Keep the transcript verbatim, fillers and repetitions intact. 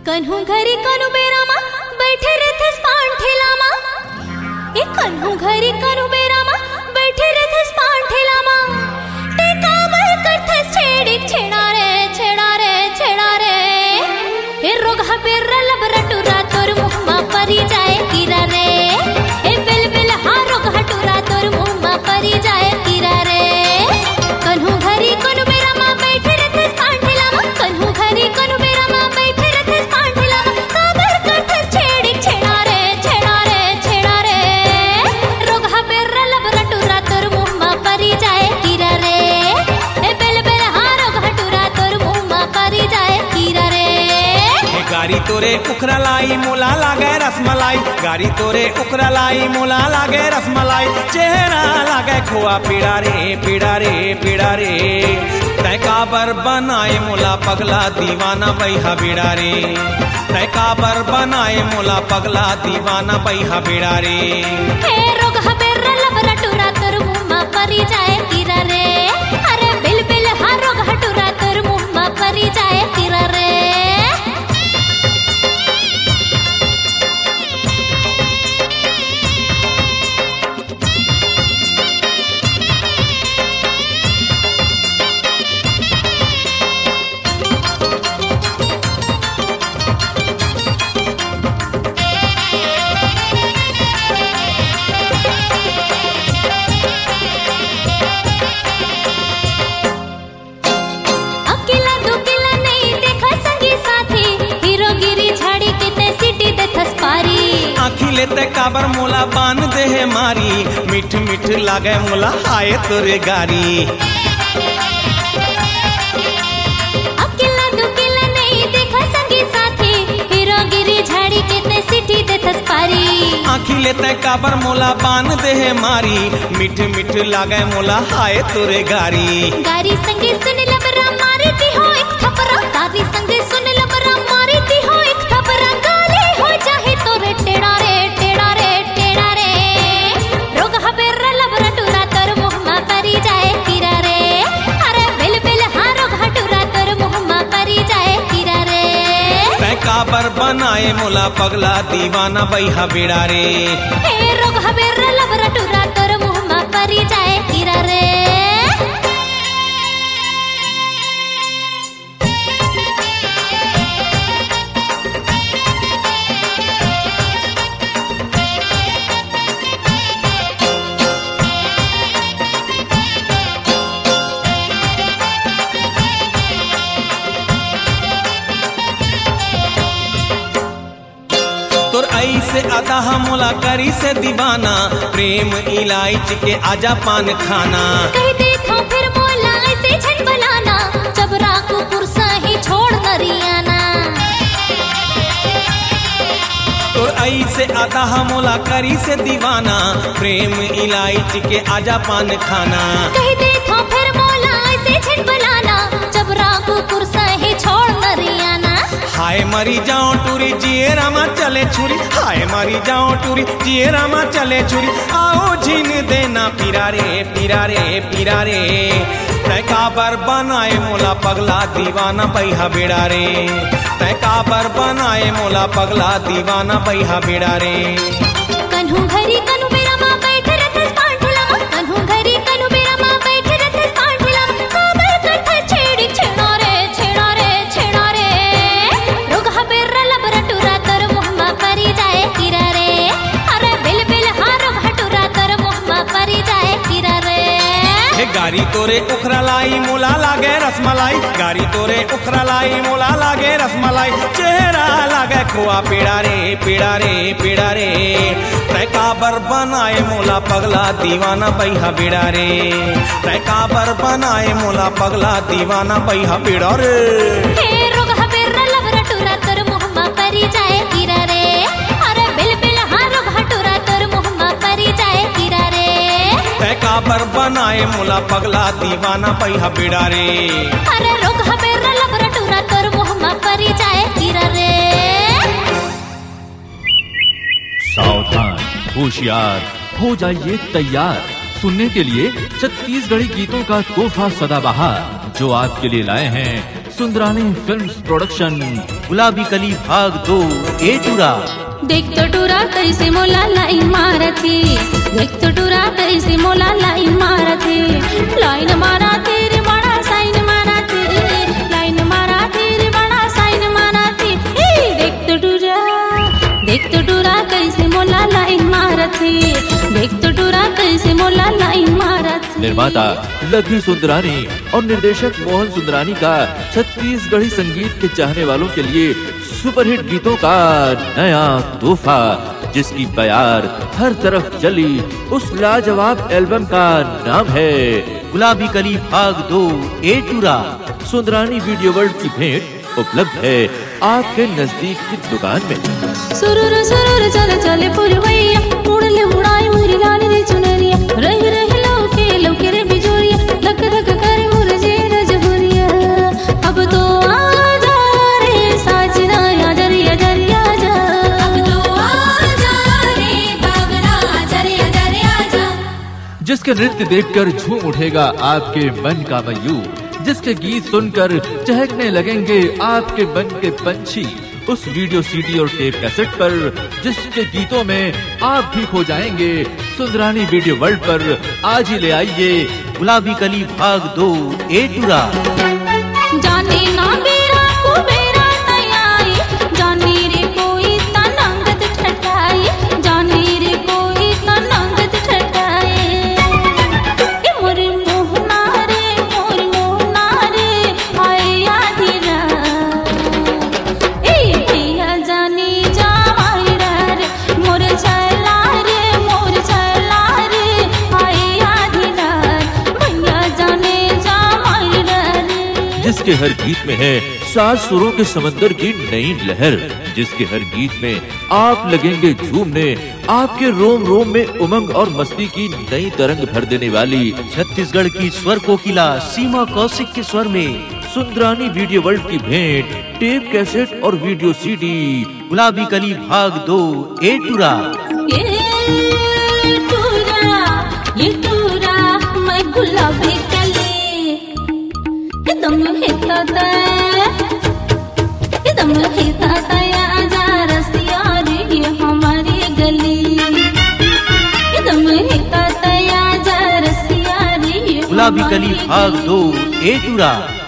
कन्हू घरी कनु बेरामा बैठे रहते स्पान ठेलामा। ए कन्हू घरी कनु बेरामा बैठे रहते स्पान ठेलामा। टेका मल करते छेड़ी छेड़ा रे छेड़ा रे छेड़ा रे। ए रोगा बेरा लबरा टुरा तोर मुहमा परी जाए कीरा रे। ए बिल बिल हा रोगा टुरा तोर मुहमा परी जाए कीरा रे। कन्हू घरी कनु बेरामा बैठे रहते स्पान ठेलामा। कन्हू घरी कनु बेरामा बैठे रहते स्पान ठेलामा। काबर करते छेड़ी छेड़ा रे छेड़ा रे छेड़ा रे। रोगा बेरा लबरा टुरा तोर मुहमा परी जाए कीरा रे। ए बिल बिल हा रोगा टुरा तोर मुहमा परी जाए कीरा रे। गारी तोरे उखरा लाई मोला लागे रसमलाई। गारी तोरे उखरा लाई मोला लागे रसमलाई। चेहरा लागे खोआ पीड़ा रे पीड़ा रे पीड़ा रे। तय काबर बनाए मोला पगला दीवाना बैहा बीड़ा रे। तय काबर बनाए मोला पगला दीवाना बैहा बीड़ा रे। हे रोगा बेरा लबरा टुरा तोर मुहमा परी जाए कीरा रे। अरे बिल बिल हा रोगा टुरा तोर मुहमा परी जाए कीरा रे। आखिले ते काबर मोला बान दे है मारी। मिठ मिठ लागे मोला आए तोरे गारी। अकेला दुकेला नहीं देखा संगी साथी। हीरोगिरी झाड़ी कितने सिटी दे थसपारी। आखिले ते काबर मोला बान दे है मारी। मिठ मिठ लागे मोला आए तोरे गारी। गारी संगे सुन लबरा मारी दी हो एक थपरा। गारी संगे सुन लबरा मारी दी हो एक थपरा। गाली हो जाहे तोरे टेढ़ा रे टेढ़ा रे टेढ़ा रे। रोगा बेरा लबरा टुरा तोर मुहमा परी जाए कीरा रे। अरे बिल बिल हा रोगा टुरा तोर मुहमा परी जाए कीरा रे। तय काबर बनाए मोला पगला दीवाना बैहा बीड़ा रे। हे रोगा बेरा लबरा टुरा तोर मुहमा परी जाए कीरा रे। ऐसे अदा मोला करी से दीवाना। प्रेम इलायची के आजा पान खाना। कह देखो फिर मोला ऐसे झट बनाना। जब राखू पुरसा ही छोड़ नरियाना। तो ऐसे अदा मोला करी से दीवाना। प्रेम इलायची के आजा पान खाना। कह देखो फिर मोला ऐसे झट बनाना। जब राखू पुरसा ही छोड़ नरियाना। हाय मरी जाओ टूरी जिए रामा चले छुरी। हाय मरी जाओ टूरी जिए रामा चले छुरी। आओ झीन देना पीरा रे पीरा रे पीरा रे। तय काबर बनाए मोला पगला दीवाना बैहा बीड़ा रे। तय काबर बनाए मोला पगला दीवाना बैहा बीड़ा रे। कन्हू घरी कनु बेरामा बैठे रहते स्पान ठेलामा। कन्हू घरी कनु बेरामा बैठे रहते स्पान ठेलामा। काबर करते छेड़ी छेड़ा रे छेड़ा रे छेड़ा रे। रोगा बेरा लबरा टुरा तोर मुहमा परी जाए कीरा रे। अरे बिल बिल हा रोगा टुरा तोर मुहमा परी जाए कीरा रे। हे गारी तोरे उखरा लाई मोला लागे रसमलाई। गारी तोरे उखरा लाई मोला लागे रसमलाई। चेहरा लागे खोआ पीड़ा रे पीड़ा रे पीड़ा रे। तय काबर बनाए मोला पगला दीवाना बैहा बीड़ा रे। तय काबर बनाए मोला पगला दीवाना बैहा बीड़ा रे। हे रोगा बेरा लबरा टुरा तोर मुहमा परी जाए कीरा रे। अरे बिल बिल हा रोगा टुरा तोर मुहमा परी जाए कीरा रे। तय काबर बनाए मोला पगला दीवाना बैहा बीड़ा रे। अरे रोगा बेरा लबरा टुरा तोर मुहमा परी जाए कीरा रे। सावधान होशियार हो जाइए तैयार सुनने के लिए छत्तीसगढ़ी गीतों का तोहफा सदाबहार जो आपके लिए लाए हैं सुंदरानी फिल्म्स प्रोडक्शन गुलाबी कली भाग दो ए टूरा। देख तो टूरा कैसे मोला लाइन मारा थी, देख तो टूरा कैसे मोला लाइन मारा थी, लाइन मारा तेरे बड़ा साइन मारा थी, लाइन मारा तेरे बड़ा साइन मारा थी। देख तो टूरा, देख तो टूरा कैसे मोला लाइन मारा थी, देख तो टूरा कैसे मोला लाइन मारा थी। निर्माता लकी सुंदरानी और निर्देशक मोहन सुंदरानी का छत्तीसगढ़ी संगीत के चाहने वालों के लिए सुपरहिट गीतों का नया तोहफा, जिसकी बयार हर तरफ जली, उस लाजवाब एल्बम का नाम है गुलाबी कली भाग दो ए टूरा। सुंदरानी वीडियो वर्ल्ड की भेंट उपलब्ध है आपके नजदीक की दुकान में। सुरुर सुरुर चले चले पुरवैया, उड़ले उड़ाई मुरी लाल रे चुनरिया, रह रह लौके लौके रे बिजोरिया, धक धक करे मुरझे रजबुरिया। अब तो आजा रे साजना आजा रे आजा रे आजा, अब तो आजा रे बाबरा आजा रे आजा रे आजा। जिसके नृत्य देखकर झूम उठेगा आपके मन का मयूर, जिसके गीत सुनकर चहकने लगेंगे आपके मन के पंछी, उस वीडियो सीडी और टेप कैसेट पर जिसके गीतों में आप भी खो जाएंगे, सुंदरानी वीडियो वर्ल्ड पर आज ही ले आइए गुलाबी कली भाग दो ए टूरा। जाने ना बेरा को बेरा तैयारी, जाने रे कोई तनंगत ठटाई, जाने रे कोई तनंगत ठटाई। ए मोर मोहना रे मोर मोहना रे आए आधी रात, ए भैया जाने जा मायरा रे मोर छैला रे मोर छैला रे आए आधी रात, भैया जाने जा मायरा रे। जिसके हर गीत में है सात सुरों के समंदर की नई लहर, जिसके हर गीत में आप लगेंगे झूमने, आपके रोम रोम में उमंग और मस्ती की नई तरंग भर देने वाली छत्तीसगढ़ की स्वर कोकिला सीमा कौशिक के स्वर में सुंदरानी वीडियो वर्ल्ड की भेंट टेप कैसेट और वीडियो सीडी गुलाबी कली भाग दो ए टूरा। ये टूरा ये टूरा मैं गुलाबी कली, दम हिता दम हिता आजा रसिया रे हमारी गली, दम हिता आजा रसिया रे गुलाबी कली भाग दो ए टूरा।